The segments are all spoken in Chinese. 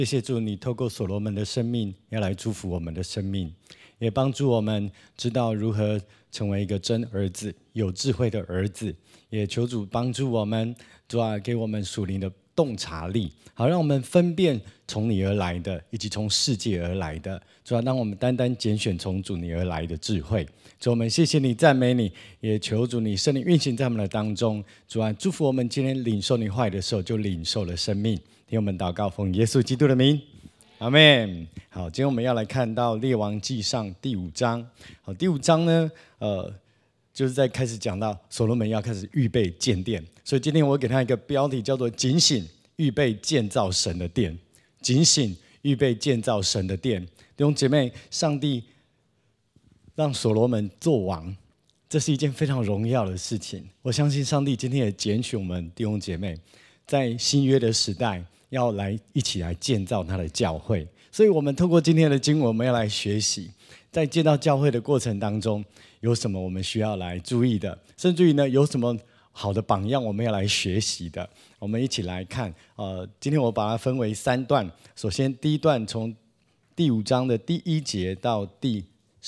谢谢主，你透过所罗门的生命，要来祝福我们的生命，也帮助我们知道如何成为一个真儿子，有智慧的儿子。也求主帮助我们，主啊，给我们属灵的洞察力，好让我们分辨从你而来的，以及从世界而来的。主啊，让我们单单拣选从主你而来的智慧。主，我们谢谢你，赞美你，也求主你圣灵运行在我们的当中。主啊，祝福我们今天领受你话语的时候，就领受了生命。听我们祷告，奉耶稣基督的名，阿们。好，今天我们要来看到列王纪上第5章。好，第5章呢，就是在开始讲到所罗门要开始预备建殿，所以今天我给他一个标题叫做“警醒，预备建造神的殿”。警醒，预备建造神的殿。弟兄姐妹，上帝让所罗门做王，这是一件非常荣耀的事情。我相信上帝今天也拣选我们弟兄姐妹，在新约的时代，要来一起来建造他的教会。所以我们透过今天的经文，我们要来学习，在建造教会的过程当中，有什么我们需要来注意的，甚至于呢，有什么好的榜样我们要来学习的。我们一起来看，今天我把它分为3段。首先第一段从第5章的第1节到第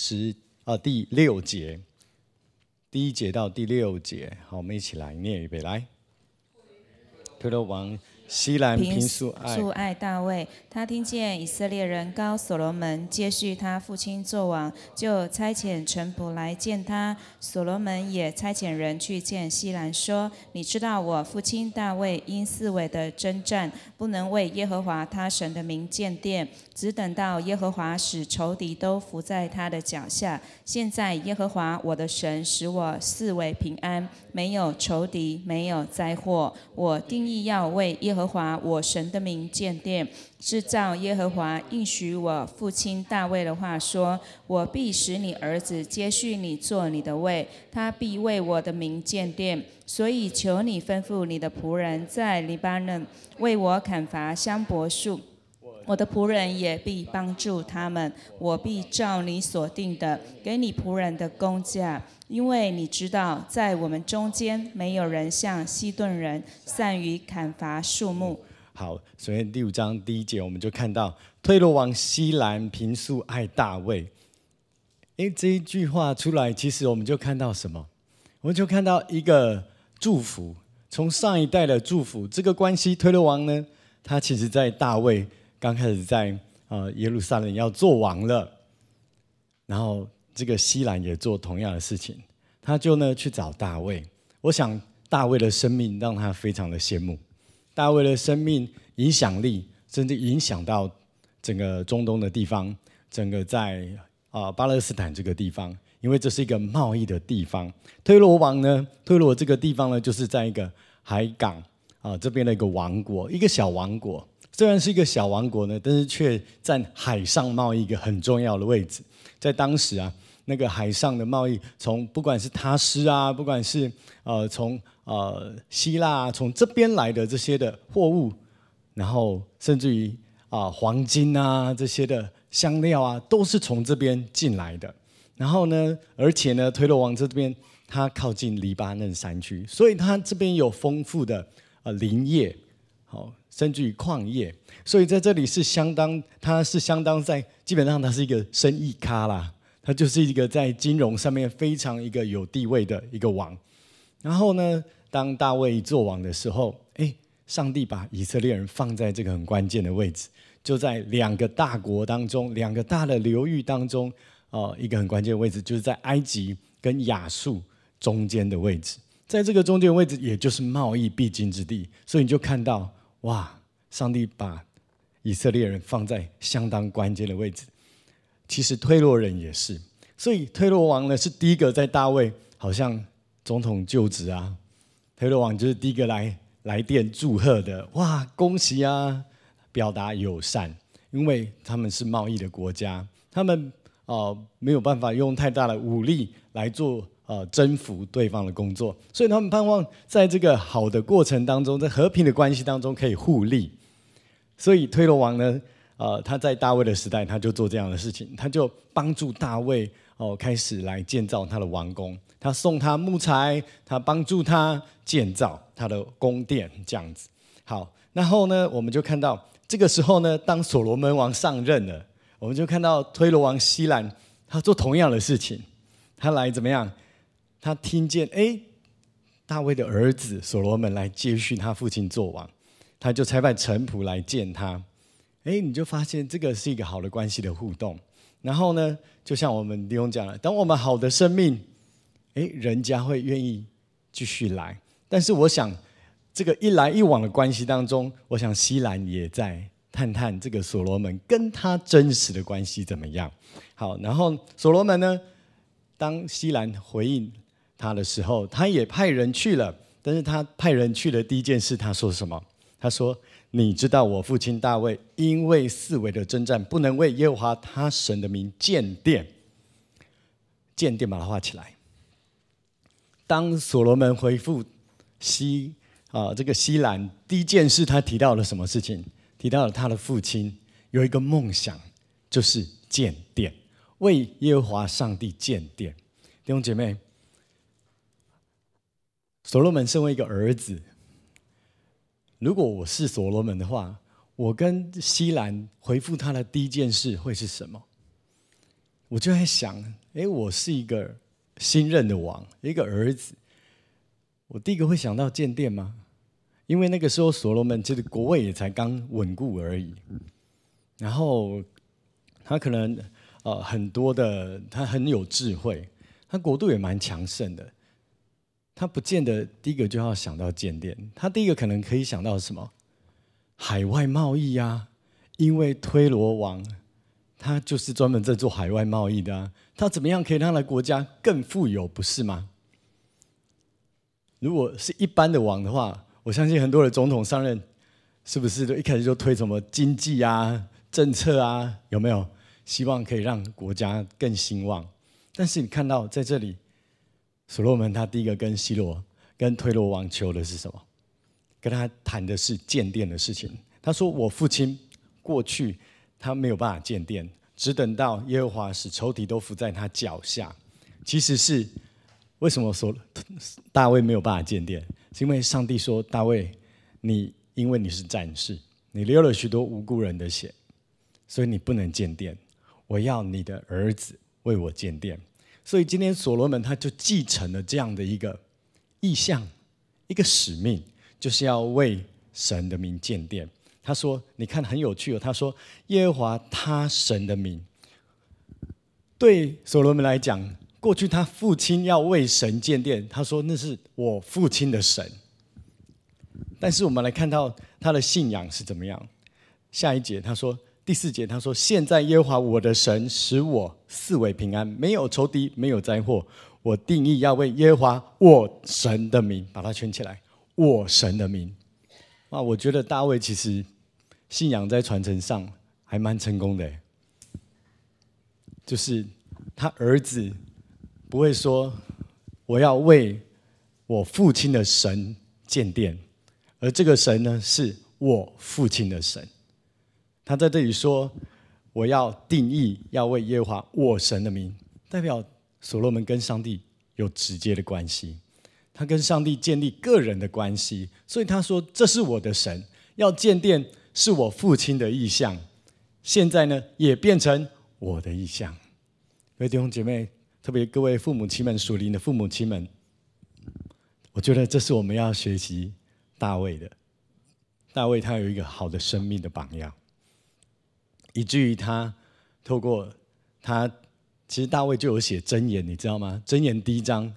6节，第1节到第6节。好，我们一起来念，预备来。推罗王西兰平素爱大卫，他听见以色列人膏所罗门接续他父亲作王，就差遣臣仆来见他。所罗门也差遣人去见西兰，说：你知道我父亲大卫因四围的征战，不能为耶和华他神的名建殿，只等到耶和华使仇敌都伏在他的脚下。现在耶和华我的神使我四围平安，没有仇敌，没有灾祸。我定义要为耶和华我神的名建殿，是照耶和华应许我父亲大卫的话说：我必使你儿子接续你做你的位，他必为我的名建殿。所以求你吩咐你的仆人在黎巴嫩为我砍伐香柏树，我的仆人也必帮助他们。我必照你所定的给你仆人的工价，因为你知道在我们中间没有人像西顿人善于砍伐树木。 好，首先第5章第1节我们就看到推罗王西兰平素爱大卫。这一句话出来，其实我们就看到什么？我们就看到一个祝福，从上一代的祝福。这个关系，推罗王呢，他其实在大卫刚开始在耶路撒冷要做王了，然后这个西兰也做同样的事情，他就呢去找大卫。我想大卫的生命让他非常的羡慕，大卫的生命影响力甚至影响到整个中东的地方，整个在巴勒斯坦这个地方，因为这是一个贸易的地方。推罗王呢，推罗这个地方呢，就是在一个海港这边的一个王国，一个小王国。虽然是一个小王国呢，但是却占海上贸易一个很重要的位置。在当时那个海上的贸易，从不管是他施不管是从希腊从这边来的这些的货物，然后甚至于黄金这些的香料都是从这边进来的。然后呢，而且呢，推罗王这边它靠近黎巴嫩山区，所以它这边有丰富的林业，甚至于矿业，所以在这里它是相当在基本上它是一个生意咖啦，它就是一个在金融上面非常一个有地位的一个王。然后呢，当大卫做王的时候，上帝把以色列人放在这个很关键的位置，就在2个大国当中，2个大的流域当中，一个很关键的位置，就是在埃及跟亚述中间的位置。在这个中间的位置，也就是贸易必经之地，所以你就看到，哇，上帝把以色列人放在相当关键的位置。其实推罗人也是，所以推罗王呢是第一个在大卫好像总统就职推罗王就是第一个来电祝贺的，哇，恭喜表达友善，因为他们是贸易的国家，他们没有办法用太大的武力来做征服对方的工作，所以他们盼望在这个好的过程当中，在和平的关系当中可以互利。所以推罗王呢，他在大卫的时代，他就做这样的事情，他就帮助大卫开始来建造他的王宫，他送他木材，他帮助他建造他的宫殿，这样子。好，然后呢，我们就看到这个时候呢，当所罗门王上任了，我们就看到推罗王西兰，他做同样的事情，他来怎么样？他听见大卫的儿子所罗门来接续他父亲做王，他就差派臣仆来见他。你就发现这个是一个好的关系的互动。然后呢，就像我们弟兄讲了，当我们好的生命，人家会愿意继续来。但是我想，这个一来一往的关系当中，我想西兰也在探探这个所罗门跟他真实的关系怎么样。好，然后所罗门呢，当西兰回应他的时候，他也派人去了。但是他派人去的第一件事，他说什么？他说：“你知道我父亲大卫因为四围的征战，不能为耶和华他神的名建殿。建殿把它画起来。当所罗门回复这个西兰，第一件事他提到了什么事情？提到了他的父亲有一个梦想，就是建殿，为耶和华上帝建殿。弟兄姐妹，所罗门身为一个儿子，如果我是所罗门的话，我跟西兰回复他的第一件事会是什么？我就在想，我是一个新任的王，一个儿子，我第一个会想到建殿吗？因为那个时候所罗门其实国位也才刚稳固而已，然后他可能很多的，他很有智慧，他国度也蛮强盛的。他不见得第一个就要想到建殿，他第一个可能可以想到什么？海外贸易啊，因为推罗王他就是专门在做海外贸易的啊，他怎么样可以让他的国家更富有，不是吗？如果是一般的王的话，我相信很多的总统上任，是不是都一开始就推什么经济啊、政策啊，有没有？希望可以让国家更兴旺。但是你看到在这里，所罗门他第一个跟推罗王求的是什么？跟他谈的是建殿的事情。他说：“我父亲过去他没有办法建殿，只等到耶和华使仇敌都伏在他脚下。”其实是为什么说大卫没有办法建殿？是因为上帝说：“大卫，因为你是战士，你流了许多无辜人的血，所以你不能建殿。我要你的儿子为我建殿。”所以今天所罗门他就继承了这样的一个意向，一个使命，就是要为神的名建殿。他说：“你看很有趣哦。”他说：“耶和华他神的名。”对所罗门来讲，过去他父亲要为神建殿，他说那是我父亲的神。但是我们来看到他的信仰是怎么样。下一节他说。第4节他说：“现在耶和华我的神使我四围平安，没有仇敌，没有灾祸。我定义要为耶和华我神的名，把它圈起来，我神的名。”我觉得大卫其实信仰在传承上还蛮成功的，就是他儿子不会说我要为我父亲的神建殿，而这个神呢是我父亲的神。他在这里说：“我要定义要为耶和华我神的名”，代表所罗门跟上帝有直接的关系，他跟上帝建立个人的关系，所以他说：“这是我的神，要建殿是我父亲的意向，现在呢也变成我的意向。”各位弟兄姐妹，特别各位父母亲们，属灵的父母亲们，我觉得这是我们要学习大卫的。大卫他有一个好的生命的榜样。以至于他透过他，其实大卫就有写箴言，你知道吗？箴言第1章，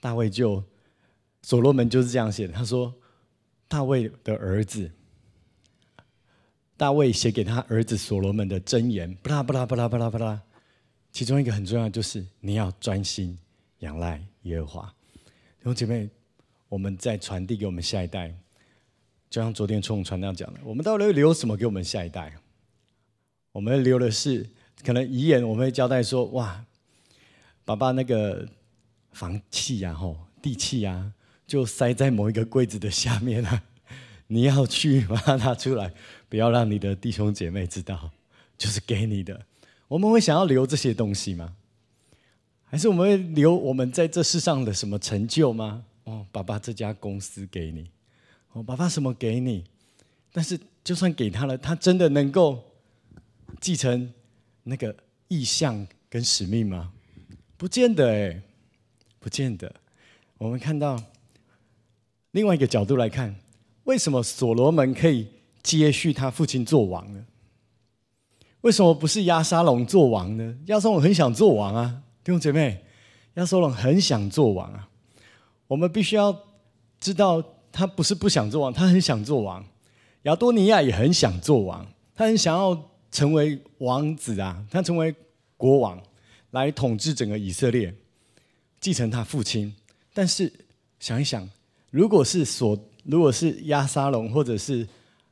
所罗门就是这样写的。他说，大卫的儿子，大卫写给他儿子所罗门的箴言，巴拉巴拉巴拉巴拉巴拉。其中一个很重要，就是你要专心仰赖耶和华。弟兄姐妹，我们在传递给我们下一代，就像昨天冲传道讲的，我们到底会留什么给我们下一代？我们留的是可能遗言，我们会交代说：“哇，爸爸那个房契啊、地契啊，就塞在某一个柜子的下面啊，你要去把它拿出来，不要让你的弟兄姐妹知道，就是给你的。”我们会想要留这些东西吗？还是我们会留我们在这世上的什么成就吗？爸爸这家公司给你，爸爸什么给你？ 但是就算给他了，他真的能够继承那个意向跟使命吗？不见得不见得。我们看到另外一个角度来看，为什么所罗门可以接续他父亲做王呢？为什么不是押沙龙做王呢？押沙龙很想做王啊，弟兄姐妹，押沙龙很想做王啊。我们必须要知道，他不是不想做王，他很想做王。亚多尼亚也很想做王，他很想要成为王子啊，他成为国王，来统治整个以色列，继承他父亲。但是想一想，如果是押沙龙或者是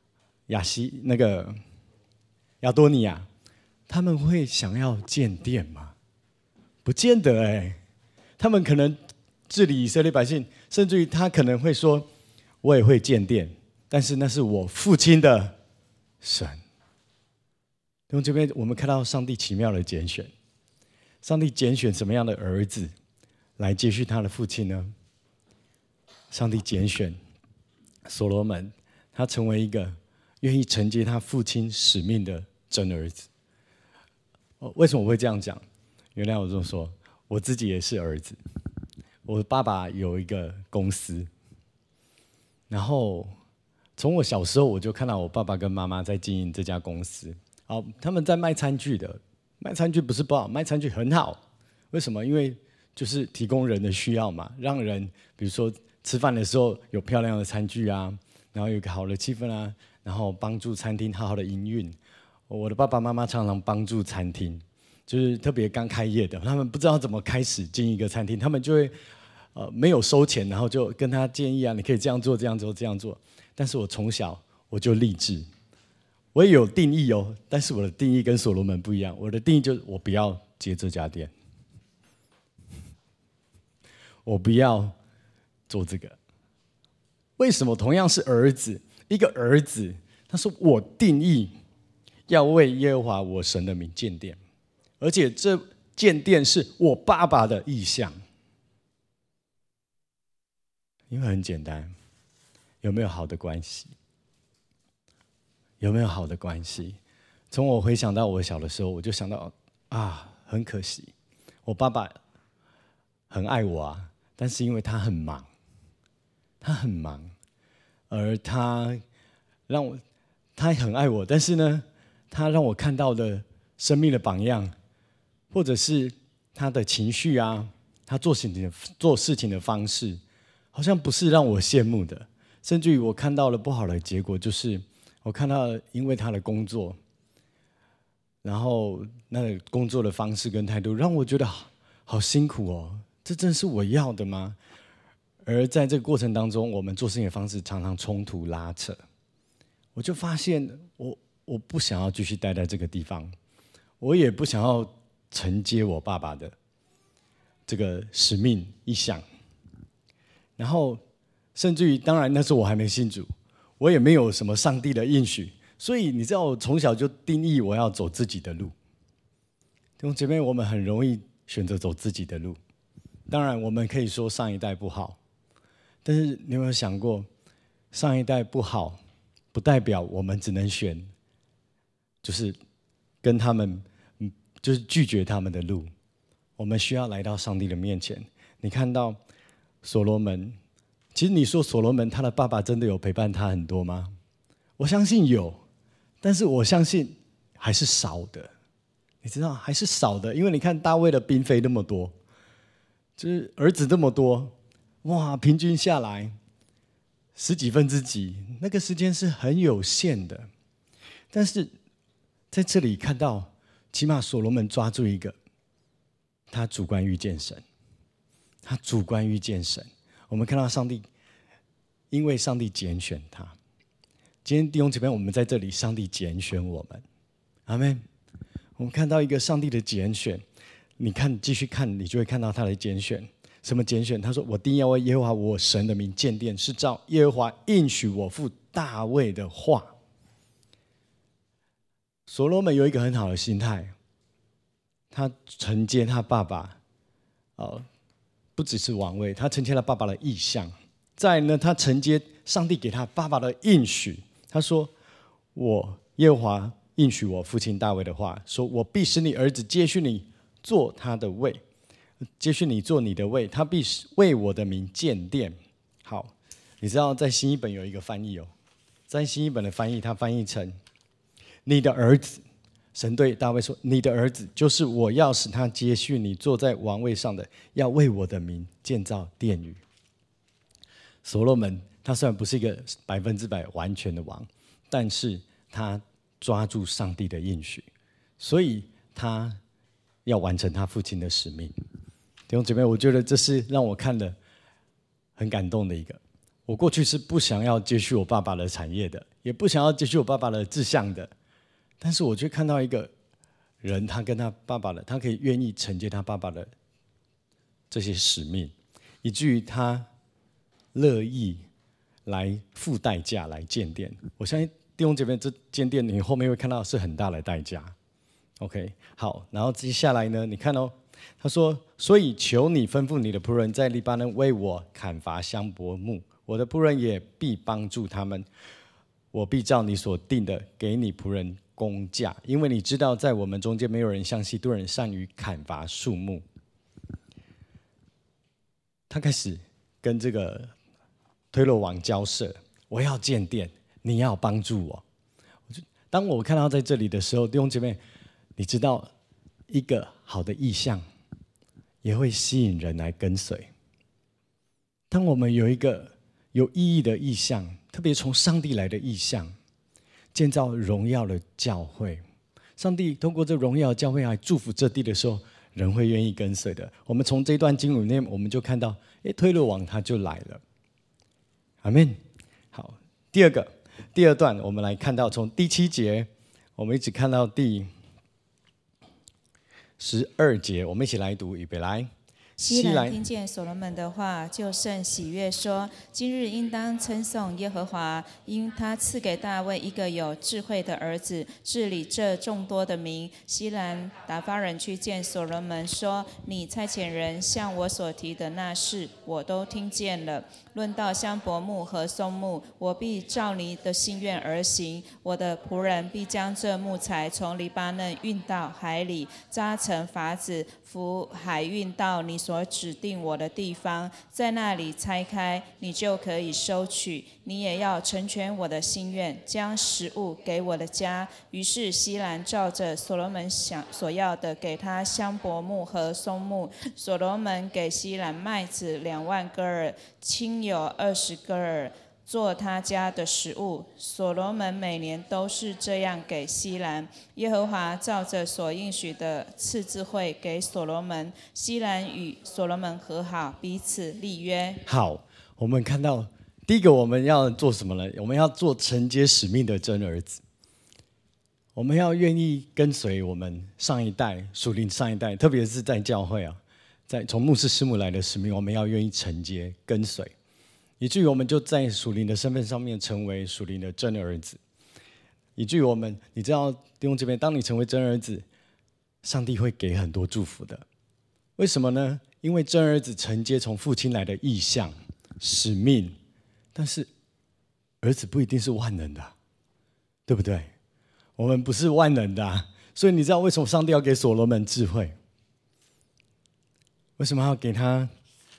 亚多尼亚，他们会想要建殿吗？不见得他们可能治理以色列百姓，甚至于他可能会说：“我也会建殿，但是那是我父亲的神。”从这边我们看到上帝奇妙的拣选，上帝拣选什么样的儿子来接续他的父亲呢？上帝拣选所罗门，他成为一个愿意承接他父亲使命的真儿子。为什么我会这样讲？原来我这么说，我自己也是儿子。我爸爸有一个公司，然后从我小时候我就看到我爸爸跟妈妈在经营这家公司。他们在卖餐具的，卖餐具不是不好，卖餐具很好。为什么？因为就是提供人的需要嘛，让人比如说吃饭的时候有漂亮的餐具啊，然后有一个好的气氛啊，然后帮助餐厅好好的营运。我的爸爸妈妈常常帮助餐厅，就是特别刚开业的，他们不知道怎么开始经营一个餐厅，他们就会没有收钱，然后就跟他建议啊，你可以这样做，这样做，这样做。但是我从小我就立志，我也有定义但是我的定义跟所罗门不一样。我的定义就是我不要接这家店，我不要做这个。为什么？同样是儿子，一个儿子，他说我定义要为耶和华我神的名建殿，而且这建殿是我爸爸的意向。因为很简单，有没有好的关系？有没有好的关系？从我回想到我小的时候，我就想到很可惜，我爸爸很爱我啊，但是因为他很忙，而他很爱我，但是呢，他让我看到的生命的榜样，或者是他的情绪啊，他做事情的方式，好像不是让我羡慕的。甚至于我看到了不好的结果，就是我看到因为他的工作，然后那个工作的方式跟态度让我觉得好辛苦哦，这真是我要的吗？而在这个过程当中，我们做事情的方式常常冲突拉扯，我就发现我不想要继续待在这个地方，我也不想要承接我爸爸的这个使命意向。然后甚至于，当然那时候我还没信主，我也没有什么上帝的应许，所以你知道我从小就定义我要走自己的路。弟兄姐妹，我们很容易选择走自己的路。当然我们可以说上一代不好，但是你有没有想过，上一代不好不代表我们只能选就是跟他们就是拒绝他们的路。我们需要来到上帝的面前。你看到所罗门，其实你说所罗门他的爸爸真的有陪伴他很多吗？我相信有，但是我相信还是少的。你知道还是少的，因为你看大卫的嫔妃那么多，就是儿子这么多，哇，平均下来10几分之几，那个时间是很有限的。但是在这里看到，起码所罗门抓住一个，他主观遇见神，他主观遇见神。我们看到上帝，因为上帝拣选他。今天弟兄姐妹，我们在这里，上帝拣选我们，阿们。我们看到一个上帝的拣选，你看继续看，你就会看到他的拣选。什么拣选？他说：“我定要为耶和华我神的名建殿，是照耶和华应许我父大卫的话。”所罗门有一个很好的心态，他承接他爸爸，不只是王位，他承接了爸爸的意向。再来呢，他承接上帝给他爸爸的应许， 他说：“我耶和华应许我父亲大卫的话，说我必使你儿子接续你做他的位，接续你做你的位，他必为我的名建殿。”好，你知道在新译本有一个翻译哦，在新译本的翻译，它翻译成你的儿子。神对大卫说：“你的儿子就是我要使他接续你坐在王位上的，要为我的名建造殿宇。”所罗门他虽然不是一个100%完全的王，但是他抓住上帝的应许，所以他要完成他父亲的使命。弟兄姐妹，我觉得这是让我看了很感动的一个。我过去是不想要接续我爸爸的产业的，也不想要接续我爸爸的志向的，但是我却看到一个人，他跟他爸爸的，他可以愿意承接他爸爸的这些使命，以至于他乐意来付代价来建殿。我相信弟兄姐妹，这建殿你后面会看到是很大的代价。OK， 好，然后接下来呢，你看哦，他说：“所以求你吩咐你的仆人在黎巴嫩为我砍伐香柏木，我的仆人也必帮助他们。我必照你所定的给你仆人工价，因为你知道，在我们中间没有人像希顿人善于砍伐树木。”他开始跟这个推罗王交涉，我要建殿，你要帮助我。当我看到在这里的时候，弟兄姐妹，你知道一个好的意向也会吸引人来跟随。当我们有一个有意义的意向，特别从上帝来的意向，建造荣耀的教会，上帝通过这荣耀的教会来祝福这地的时候，人会愿意跟随的。我们从这段经文里面，我们就看到，推罗王他就来了。阿们。好，第二段，我们来看到从第7节，我们一直看到第12节，我们一起来读，预备来。 西兰听见所罗门的话，就甚喜悦，说：“今日应当称颂耶和华，因他赐给大卫一个有智慧的儿子，治理这众多的民。”西兰打发人去见所罗门，说：“你差遣人向我所提的那事，我都听见了。论到香柏木和松木，我必照你的心愿而行。我的仆人必将这木材从黎巴嫩运到海里，扎成筏子，扶海运到你所指定我的地方，在那里拆开，你就可以收取。你也要成全我的心愿，将食物给我的家。”于是西兰照着所罗门所要的，给他香柏木和松木。所罗门给西兰麦子2万戈尔，亲有20戈尔，做他家的食物。所罗门每年都是这样给西兰。耶和华照着所应许的赐智慧给所罗门。西兰与所罗门和好，彼此立约。 好，我们看到第一个我们要做什么呢？我们要做承接使命的真儿子。我们要愿意跟随我们上一代属灵上一代，特别是在教会啊，在从牧师师母来的使命，我们要愿意承接跟随，以至于我们就在属灵的身份上面成为属灵的真儿子。以至于我们，你知道弟兄姐妹，当你成为真儿子，上帝会给很多祝福的。为什么呢？因为真儿子承接从父亲来的意向、使命，但是儿子不一定是万能的，对不对？我们不是万能的所以你知道为什么上帝要给所罗门智慧？为什么要给他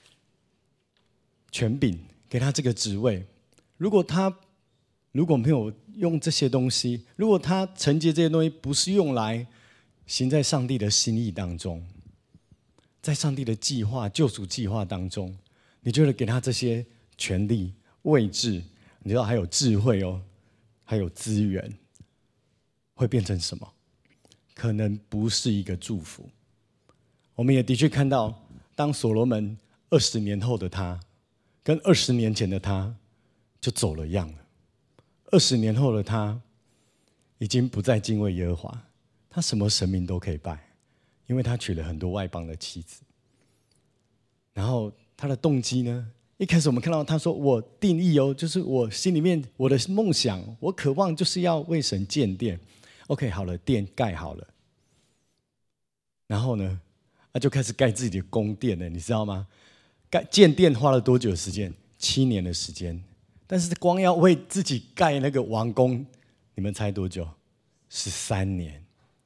权柄，给他这个职位？如果没有用这些东西，如果他承接这些东西不是用来行在上帝的心意当中，在上帝的计划、救赎计划当中，你觉得给他这些权力、位置，你知道还有智慧哦，还有资源，会变成什么？可能不是一个祝福。我们也的确看到，当所罗门20年后的他，跟20年前的他就走了样了。20年后的他已经不再敬畏耶和华，他什么神明都可以拜，因为他娶了很多外邦的妻子。然后他的动机呢？一开始我们看到他说：“我定义哦，就是我心里面我的梦想，我渴望就是要为神建殿。” OK， 好了，殿盖好了，然后呢，他就开始盖自己的宫殿了，你知道吗？建殿花了多久的时间？7年的时间。 但是光要为自己盖那个王宫，你们猜多久？13年，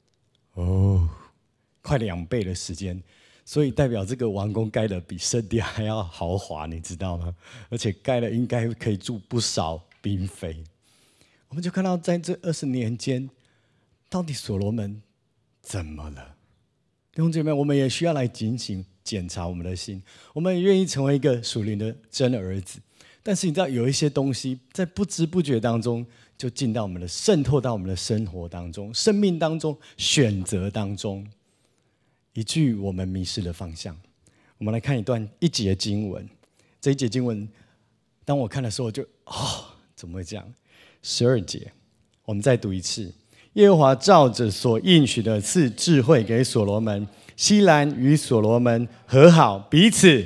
快2倍的时间。所以代表这个王宫盖得比圣殿还要豪华，你知道吗？而且盖了应该可以住不少嫔妃。我们就看到在这20年间，到底所罗门怎么了？弟兄姐妹，我们也需要来警醒检查我们的心。我们也愿意成为一个属灵的真儿子，但是你知道有一些东西在不知不觉当中就进到我们的渗透到我们的生活当中、生命当中、选择当中，以至于我们迷失了方向。我们来看一节经文，这一节经文，当我看的时候，我就怎么会这样？12节，我们再读一次。耶和华照着所应许的赐智慧给所罗门，西兰与所罗门和好，彼此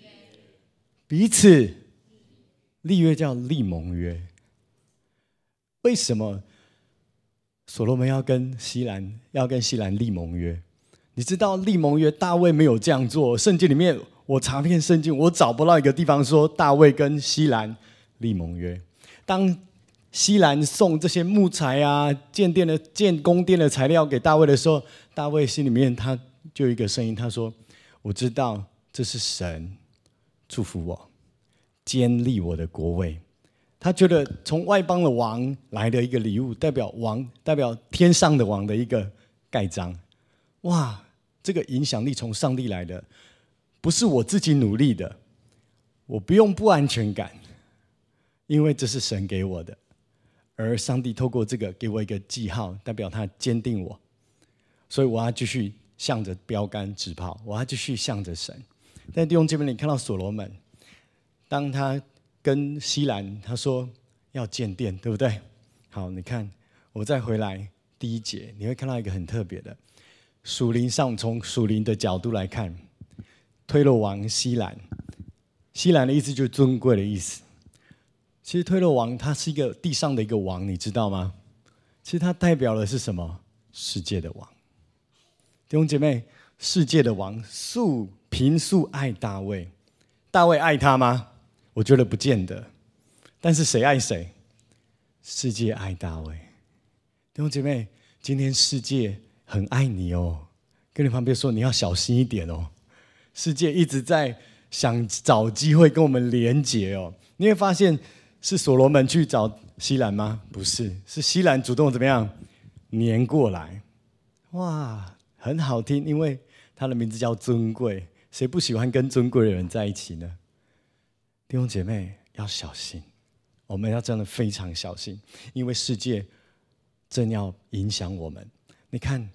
立约，叫立盟约。为什么所罗门要跟西兰立盟约？你知道立盟约大卫没有这样做。圣经里面我查遍圣经，我找不到一个地方说大卫跟西兰立盟约。当西兰送这些木材啊、建宫殿的材料给大卫的时候，大卫心里面他就有一个声音，他说：“我知道这是神祝福我，坚立我的国位。”他觉得从外邦的王来的一个礼物，代表天上的王的一个盖章。哇，这个影响力从上帝来的，不是我自己努力的，我不用不安全感，因为这是神给我的。而上帝透过这个给我一个记号，代表他坚定我，所以我要继续向着标杆直跑，我要继续向着神。但弟兄姐妹，你看到所罗门，当他跟西兰他说要建殿，对不对？好，你看我再回来第1节，你会看到一个很特别的属灵上，从属灵的角度来看，推罗王西兰的意思就是尊贵的意思。其实推罗王他是一个地上的一个王，你知道吗？其实他代表的是什么？世界的王。弟兄姐妹，世界的王平素爱大卫，大卫爱他吗？我觉得不见得。但是谁爱谁？世界爱大卫。弟兄姐妹，今天世界很爱你哦，跟你旁边说你要小心一点哦。世界一直在想找机会跟我们连结哦。你会发现是所罗门去找西兰吗？不是，是西兰主动怎么样黏过来。哇，很好听，因为他的名字叫尊贵，谁不喜欢跟尊贵的人在一起呢？弟兄姐妹要小心，我们要真的非常小心，因为世界正要影响我们。你看，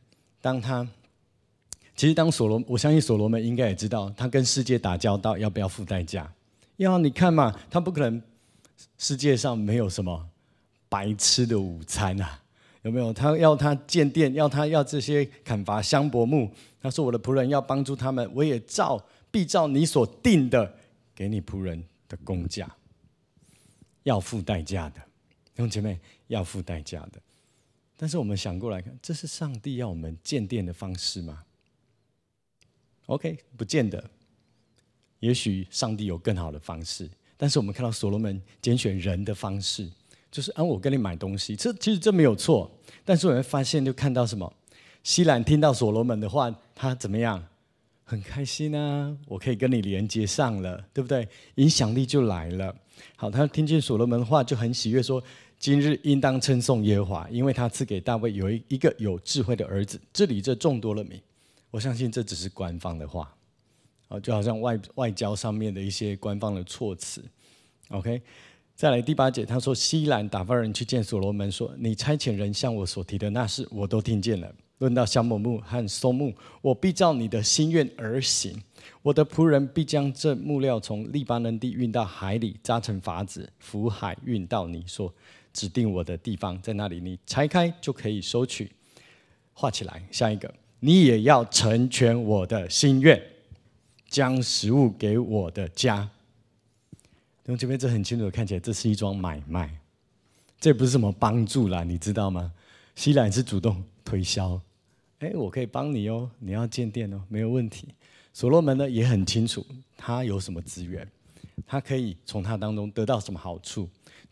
我相信所罗门应该也知道，他跟世界打交道要不要付代价？你看嘛，他不可能世界上没有什么白吃的午餐啊，有没有？他要建殿，要这些砍伐香柏木。他说：“我的仆人要帮助他们，我也必照你所定的，给你仆人的工价，要付代价的。”弟兄姐妹，要付代价的。但是我们想过来看，这是上帝要我们建殿的方式吗 ？OK， 不见得。也许上帝有更好的方式。但是我们看到所罗门拣选人的方式，就是我跟你买东西，其实这没有错。但是我们发现，就看到什么？西兰听到所罗门的话，他怎么样？很开心啊，我可以跟你连接上了，对不对？影响力就来了。好，他听见所罗门的话，就很喜悦，说：“今日应当称颂耶和华，因为他赐给大卫有一个有智慧的儿子，治理这众多的民。”我相信这只是官方的话。就好像外交上面的一些官方的措辞 ，OK。再来第8节，他说：“西兰打发人去见所罗门，说：你差遣人向我所提的那事，我都听见了。论到香柏木和松木，我必照你的心愿而行。我的仆人必将这木料从利巴嫩地运到海里，扎成筏子，浮海运到你所指定我的地方，在那里你拆开就可以收取。”画起来，下一个，你也要成全我的心愿。将食物给我的家。弟兄姐妹，这很清楚的看起来，这是一桩买卖，这不是什么帮助啦，你知道吗？西兰是主动推销，我可以帮你哦，你要建殿哦，没有问题。所罗门呢也很清楚，他有什么资源，他可以从他当中得到什么好处。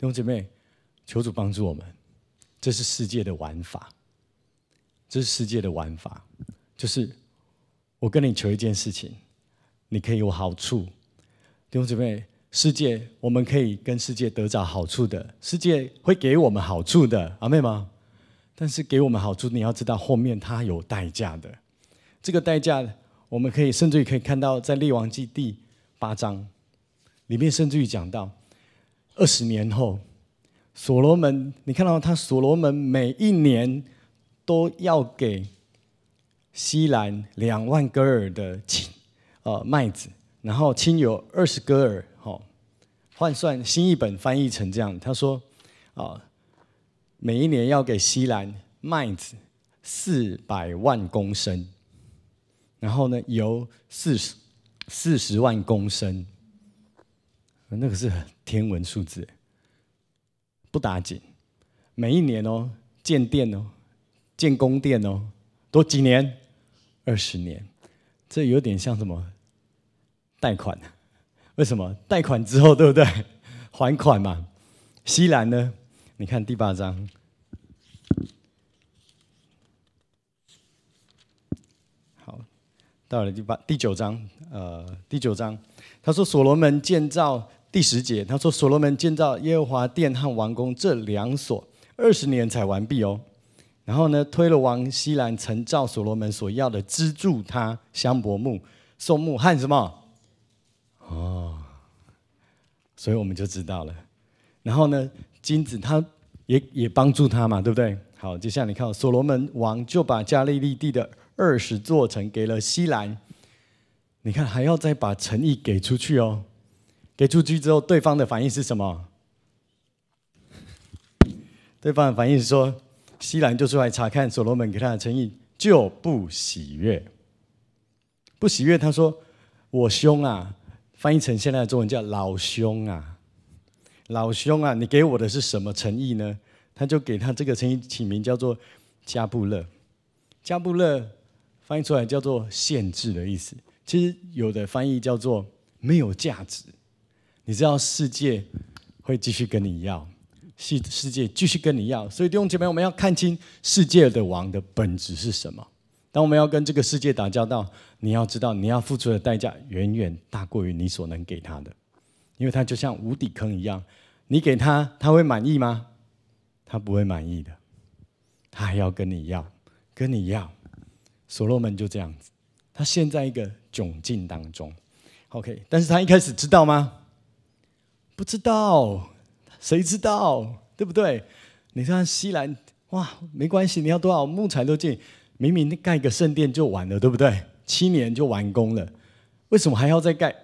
兄姐妹，求主帮助我们。这是世界的玩法，这是世界的玩法，就是我跟你求一件事情，你可以有好处。弟兄姐妹，世界我们可以跟世界得着好处的，世界会给我们好处的，阿妹吗？但是给我们好处，你要知道后面它有代价的。这个代价，我们甚至于可以看到，在列王记第8章里面，甚至于讲到20年后，所罗门，你看到所罗门每一年都要给西兰2万戈尔的麦子，然后亲友20戈尔，换算新译本翻译成这样，他说每一年要给西兰麦子400万公升，然后呢油40万公升，那个是天文数字，不打紧。每一年建店建宫殿多几年？20年，这有点像什么贷款？为什么贷款之后对不对？还款嘛。西兰呢？你看第8章，好，到了第9章，第9章，他说所罗门建造第10节，他说所罗门建造耶和华殿和王宫这2所，20年才完毕哦。然后呢，推罗王西兰曾照所罗门所要的资助他香柏木、松木和什么？所以我们就知道了。然后呢，金子他也帮助他嘛，对不对？好，接下来你看，所罗门王就把加利利地的20座城给了西兰。你看，还要再把诚意给出去哦。给出去之后，对方的反应是什么？对方的反应是说，西兰就出来查看所罗门给他的诚意，就不喜悦。不喜悦，他说：“我兄啊。”翻译成现在的中文叫老兄啊，老兄啊，你给我的是什么诚意呢？他就给他这个诚意起名叫做加布勒。加布勒翻译出来叫做限制的意思。其实有的翻译叫做没有价值。你知道世界会继续跟你要，世界继续跟你要，所以弟兄姐妹，我们要看清世界的王的本质是什么。当我们要跟这个世界打交道，你要知道，你要付出的代价远远大过于你所能给他的，因为他就像无底坑一样，你给他，他会满意吗？他不会满意的，他还要跟你要，跟你要。所罗门就这样子，他陷在一个窘境当中。OK， 但是他一开始知道吗？不知道，谁知道？对不对？你看西兰，哇，没关系，你要多少木材都进。明明盖个圣殿就完了，对不对？7年就完工了，为什么还要再盖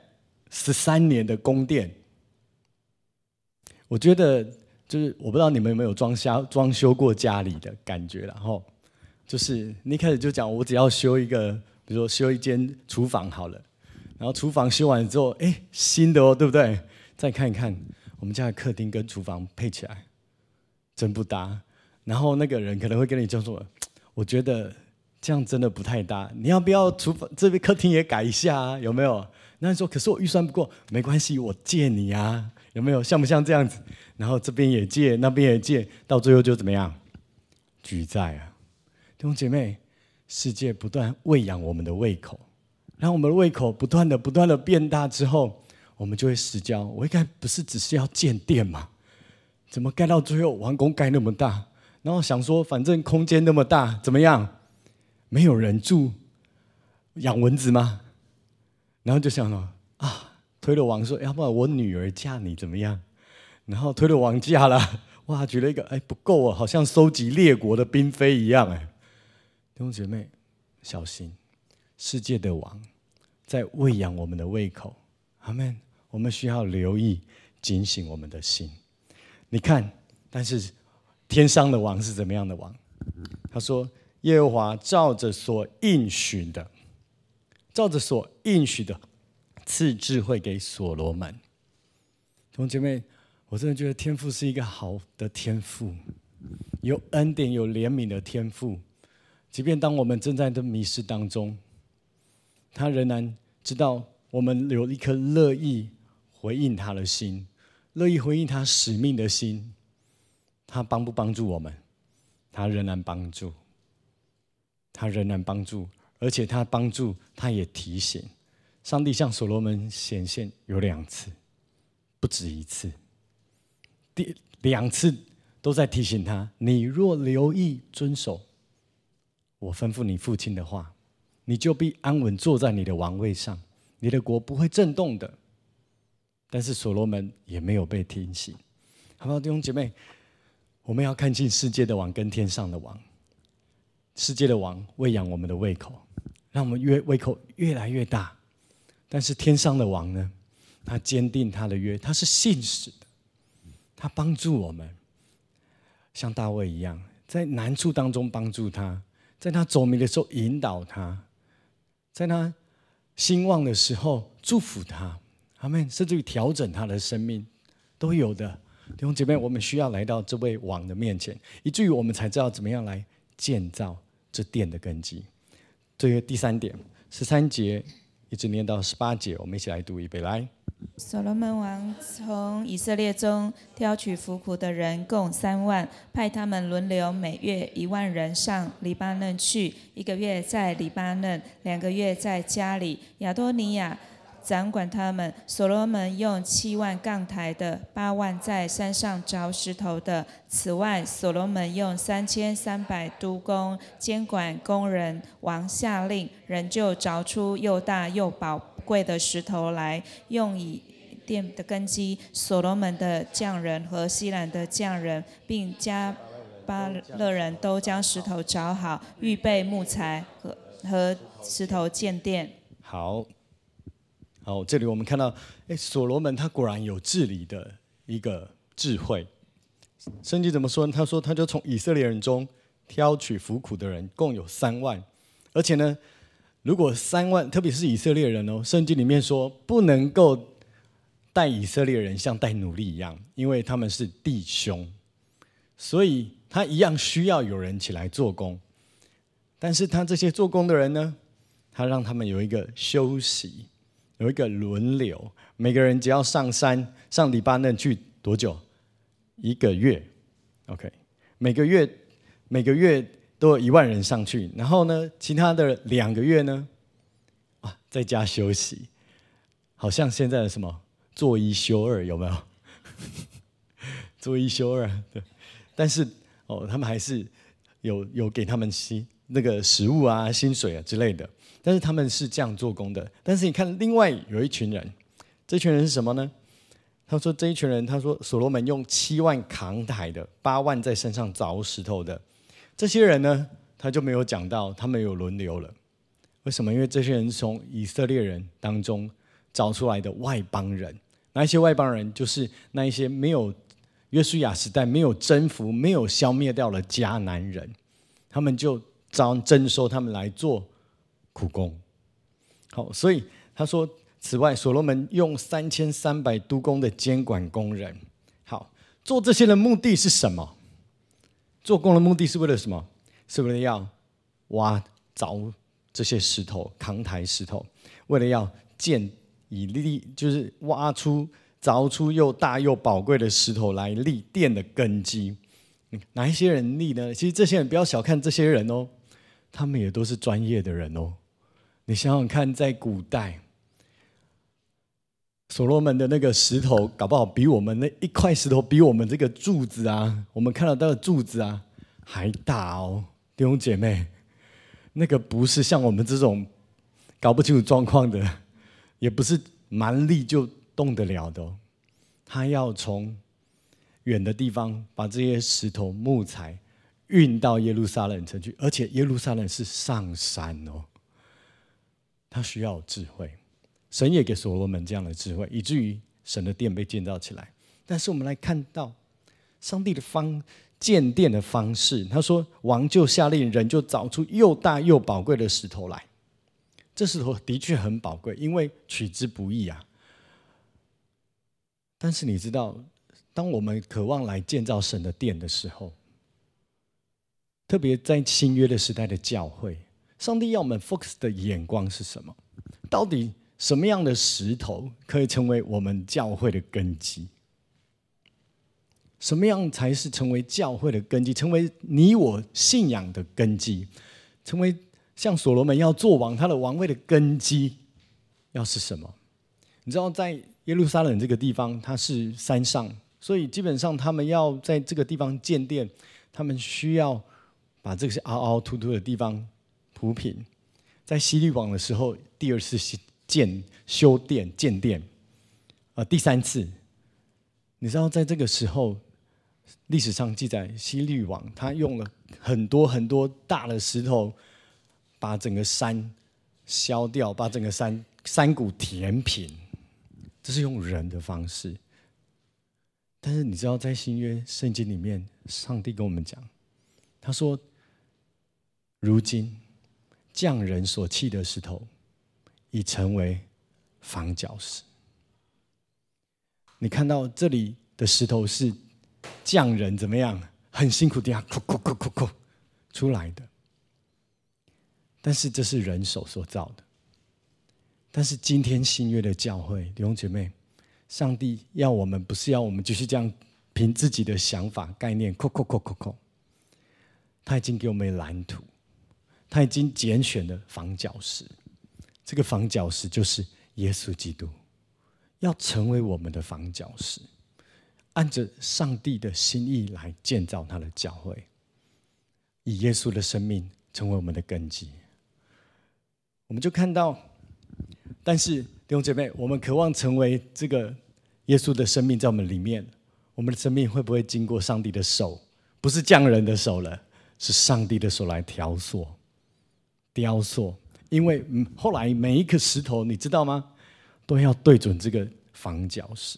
13年的宫殿？我觉得就是我不知道你们有没有装修过家里的感觉啦，就是你一开始就讲我只要修一个，比如说修一间厨房好了，然后厨房修完之后，新的对不对？再看一看我们家的客厅跟厨房配起来真不搭，然后那个人可能会跟你讲说，我觉得这样真的不太搭，你要不要厨房这边客厅也改一下啊？有没有？那你说，可是我预算不够，没关系，我借你啊，有没有？像不像这样子？然后这边也借，那边也借，到最后就怎么样？举债啊！弟兄姐妹，世界不断喂养我们的胃口，让我们的胃口不断的变大之后，我们就会失焦。我应该不是只是要建店嘛？怎么盖到最后完工盖那么大？然后想说，反正空间那么大，怎么样？没有人住，养蚊子吗？然后就想了推罗王说，要不然我女儿嫁你怎么样？然后推罗王嫁了，哇，举了一个不够啊，好像收集列国的嫔妃一样弟兄姐妹，小心，世界的王在喂养我们的胃口，阿们。我们需要留意，警醒我们的心。你看，但是天上的王是怎么样的王？他说，耶和华照着所应许的，赐智慧给所罗门。弟兄姐妹，我真的觉得天父是一个好的天父，有恩典有怜悯的天父。即便当我们正在这迷失当中，他仍然知道我们有一颗乐意回应他的心， 乐意回应他使命的心，他帮不帮助我们？他仍然帮助，他仍然帮助，而且他帮助，他也提醒。上帝向所罗门显现有2次，不止1次。第2次都在提醒他：你若留意遵守我吩咐你父亲的话，你就必安稳坐在你的王位上，你的国不会震动的。但是所罗门也没有被提醒，好不好，弟兄姐妹？我们要看清世界的王跟天上的王。世界的王喂养我们的胃口，让我们胃口越来越大。但是天上的王呢？他坚定他的约，他是信实的，他帮助我们，像大卫一样，在难处当中帮助他，在他走迷的时候引导他，在他兴旺的时候祝福他，阿们。甚至于调整他的生命都有的。弟兄姐妹，我们需要来到这位王的面前，以至于我们才知道怎么样来建造这殿的根基。这个第3点，13节一直念到18节，我们一起来读，预备来。 所罗门王从以色列中挑取服苦的人共3万，派他们轮流每月1万人上黎巴嫩去，1个月在黎巴嫩，2个月在家里。亚多尼亚掌管他们。所罗门用7万杠台的，8万在山上凿石头的。此外，所罗门用3300督工监管工人。王下令，人就凿出又大又宝贵的石头来，用以殿的根基。所罗门的匠人和西兰的匠人，并加巴勒人都将石头凿好，预备木材和石头建殿。 好，这里我们看到，所罗门他果然有治理的一个智慧。圣经怎么说呢？他说，他就从以色列人中挑取服苦的人，共有3万。而且呢，如果3万，特别是以色列人哦，圣经里面说不能够待以色列人像待奴隶一样，因为他们是弟兄，所以他一样需要有人起来做工。但是他这些做工的人呢，他让他们有一个休息，有一个轮流，每个人只要上山上黎巴嫩去多久？1个月 ，OK， 每个月都有1万人上去，然后呢，其他的2个月呢，在家休息，好像现在的什么做1休2有没有？做1休2，对，但是他们还是有给他们那个食物啊、薪水啊之类的，但是他们是这样做工的。但是你看，另外有一群人，这群人是什么呢？他说这一群人，他说所罗门用7万扛台的，8万在身上凿石头的。这些人呢，他就没有讲到他们有轮流了。为什么？因为这些人是从以色列人当中找出来的外邦人。那一些外邦人就是那一些没有约书亚时代没有征服、没有消灭掉的迦南人，他们就征收他们来做苦工。好，所以他说，此外，所罗门用3300督工的监管工人。好，做这些的目的是什么？做工的目的是为了什么？是为了要凿这些石头，扛抬石头，为了要就是凿出又大又宝贵的石头来立殿的根基。哪一些人立呢？其实这些人不要小看这些人哦，他们也都是专业的人哦。你想想看，在古代，所罗门的那个石头，搞不好比我们那一块石头，比我们这个柱子啊，我们看到的柱子啊还大哦，弟兄姐妹，那个不是像我们这种搞不清楚状况的，也不是蛮力就动得了的哦。他要从远的地方把这些石头、木材运到耶路撒冷城去，而且耶路撒冷是上山哦，他需要有智慧。神也给所罗门这样的智慧，以至于神的殿被建造起来。但是我们来看到上帝的建殿的方式，他说王就下令，人就凿出又大又宝贵的石头来。这石头的确很宝贵，因为取之不易啊。但是你知道，当我们渴望来建造神的殿的时候，特别在新约的时代的教会，上帝要我们 focus 的眼光是什么？到底什么样的石头可以成为我们教会的根基？ 什么样才是成为教会的根基，成为你我信仰的根基，成为像所罗门要做王，他的王位的根基要是什么？你知道在耶路撒冷这个地方，它是山上，所以基本上他们要在这个地方建殿，他们需要把这个凹凹凸凸的地方铺平。在希律王的时候，第二次修殿建殿，第三次，你知道在这个时候，历史上记载希律王他用了很多很多大的石头，把整个山削掉，把整个山谷填平，这是用人的方式。但是你知道在新约圣经里面，上帝跟我们讲，他说如今匠人所弃的石头已成为房角石。你看到这里的石头是匠人怎么样很辛苦地哭出来的，但是这是人手所造的。但是今天新约的教会弟兄姐妹，上帝要我们不是要我们继续这样凭自己的想法概念他已经给我们蓝图，他已经拣选了房角石，这个房角石就是耶稣基督，要成为我们的房角石，按着上帝的心意来建造他的教会，以耶稣的生命成为我们的根基。我们就看到，但是弟兄姐妹，我们渴望成为这个耶稣的生命在我们里面，我们的生命会不会经过上帝的手？不是匠人的手了，是上帝的手来雕塑。因为后来每一个石头，你知道吗？都要对准这个房角石。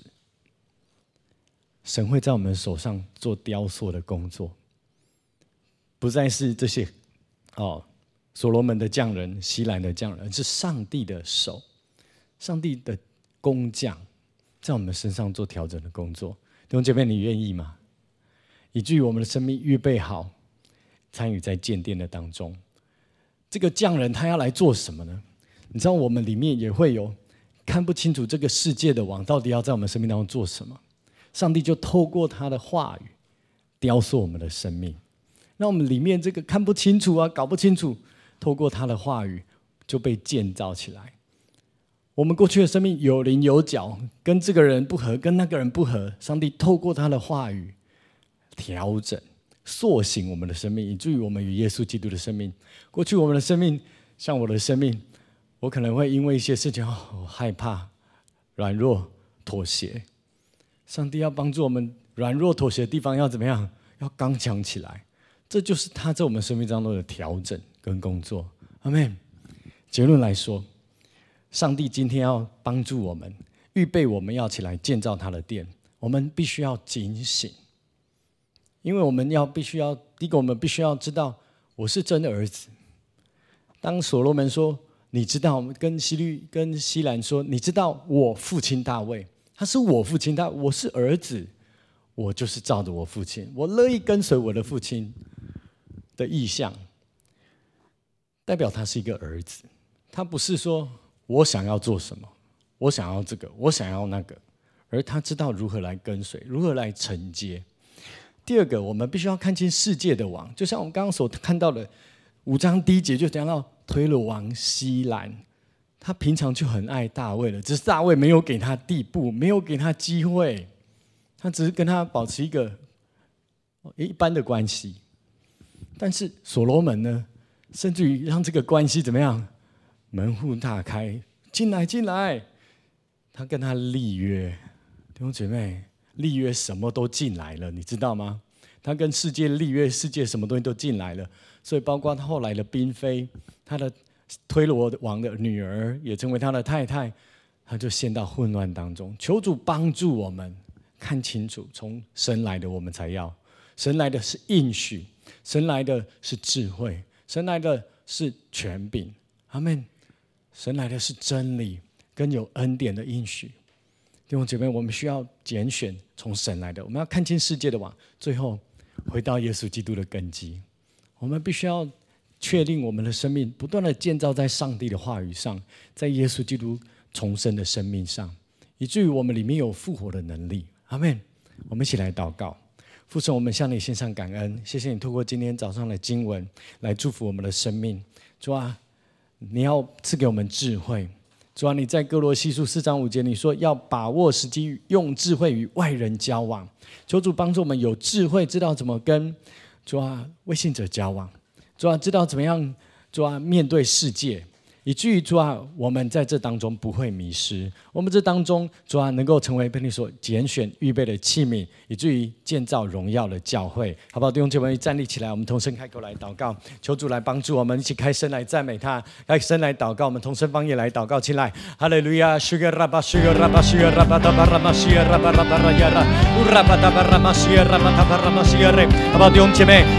神会在我们手上做雕塑的工作，不再是这些所罗门的匠人、希兰的匠人，是上帝的手，上帝的工匠在我们身上做调整的工作。弟兄姐妹，你愿意吗？以至于我们的生命预备好，参与在建殿的当中。这个匠人他要来做什么呢？你知道我们里面也会有看不清楚这个世界的王到底要在我们生命当中做什么，上帝就透过他的话语雕塑我们的生命。那我们里面这个看不清楚搞不清楚，透过他的话语就被建造起来。我们过去的生命有棱有角，跟这个人不合，跟那个人不合，上帝透过他的话语调整塑形我们的生命，以至于我们与耶稣基督的生命。过去我们的生命，像我的生命，我可能会因为一些事情我害怕、软弱、妥协。上帝要帮助我们软弱妥协的地方要怎么样？要刚强起来。这就是他在我们生命当中的调整跟工作。阿们。结论来说，上帝今天要帮助我们，预备我们要起来建造他的殿，我们必须要警醒。因为我们第一个，我们必须要知道我是真的儿子。当所罗门说你知道，跟希兰说你知道我父亲大卫，他是我父亲，我是儿子，我就是照着我父亲，我乐意跟随我的父亲的意向，代表他是一个儿子。他不是说我想要做什么，我想要这个，我想要那个，而他知道如何来跟随，如何来承接。第二个，我们必须要看清世界的王，就像我们刚刚所看到的5章第1节就讲到推罗王希兰，他平常就很爱大卫了，只是大卫没有给他地步，没有给他机会，他只是跟他保持一个一般的关系。但是所罗门呢，甚至于让这个关系怎么样？门户大开，进来，他跟他立约。弟兄姐妹，立约什么都进来了，你知道吗？他跟世界立约，世界什么东西都进来了，所以包括他后来的嫔妃，他的推罗王的女儿也成为他的太太，他就陷到混乱当中。求主帮助我们看清楚，从神来的我们才要，神来的是应许，神来的是智慧，神来的是权柄，阿们。神来的是真理跟有恩典的应许。弟兄姐妹，我们需要拣选从神来的，我们要看清世界的网，最后回到耶稣基督的根基。我们必须要确定我们的生命不断的建造在上帝的话语上，在耶稣基督重生的生命上，以至于我们里面有复活的能力。阿们。我们一起来祷告。 父神，我们向你献上感恩，谢谢你透过今天早上的经文来祝福我们的生命。主啊，你要赐给我们智慧。主啊，你在哥罗西书4章5节你说要把握时机，用智慧与外人交往。求主帮助我们有智慧，知道怎么跟主啊未信者交往。主啊，知道怎么样主啊面对世界，以至于主啊我们在这当中不会迷失。我们这当中主啊能够成为被你所拣选预备的器皿，以至于建造荣耀的教会。好不好？弟兄姐妹站立起来，我们同声开口来祷告，求主来帮助我们，一起开声来赞美他，开声来祷告。我们同声方言来祷告起来。哈利路亚！希格拉巴希格拉巴希格拉巴达巴拉马希格拉巴拉巴拉亚拉乌拉巴达巴拉马希格拉巴达巴拉马希格勒。好不好？弟兄姐妹